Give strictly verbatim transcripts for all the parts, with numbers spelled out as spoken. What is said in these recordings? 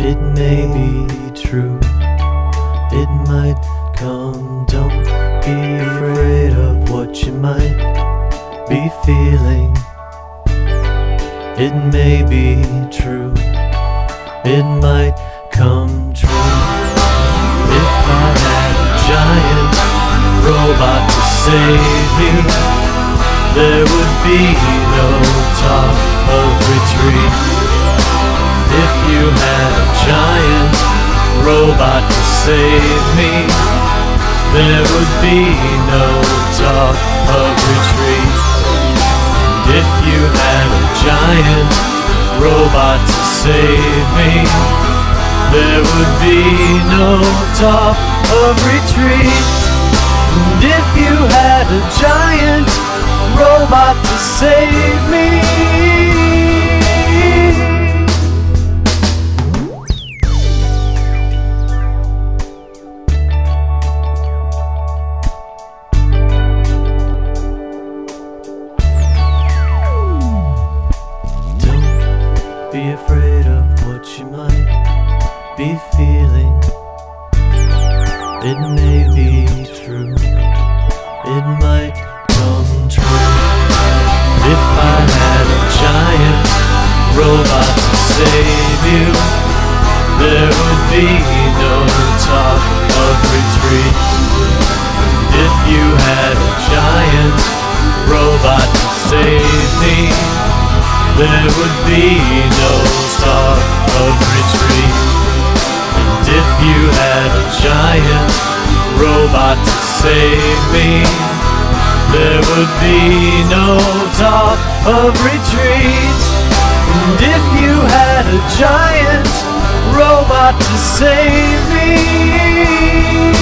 It may be true, it might come. Don't be afraid of what you might be feeling. It may be true, it might come true. If I had a giant robot to save you, there would be no talk of retreat. If you had a giant robot to save me, there would be no talk of retreat. And if you had a giant robot to save me, there would be no talk of retreat. And if you had a giant robot to save me, be afraid of what you might be feeling. It may be true, it might come true. If I had a giant robot to save you, there would be no talk of retreat. If you had a giant robot to save me, there would be no talk of retreat. And if you had a giant robot to save me, there would be no talk of retreat. And if you had a giant robot to save me,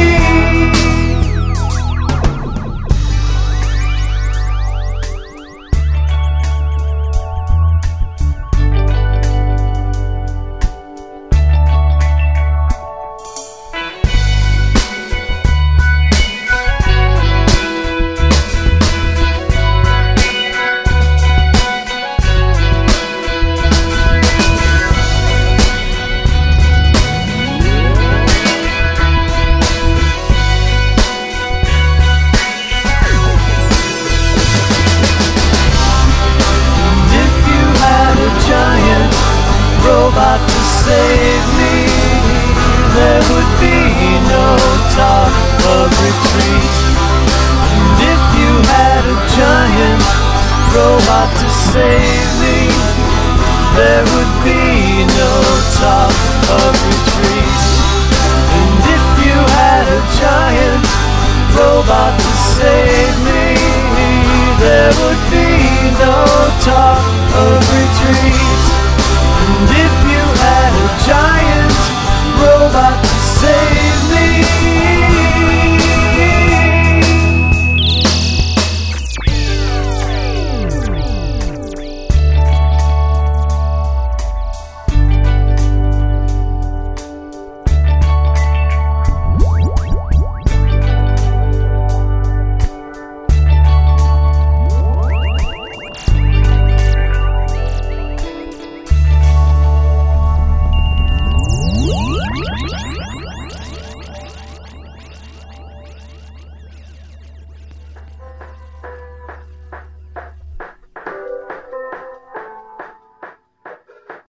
robot to save me, there would be no talk of retreat. And if you had a giant robot to save me, there would be no talk of retreat. And if you had a giant robot to save me, there would be no talk of retreat.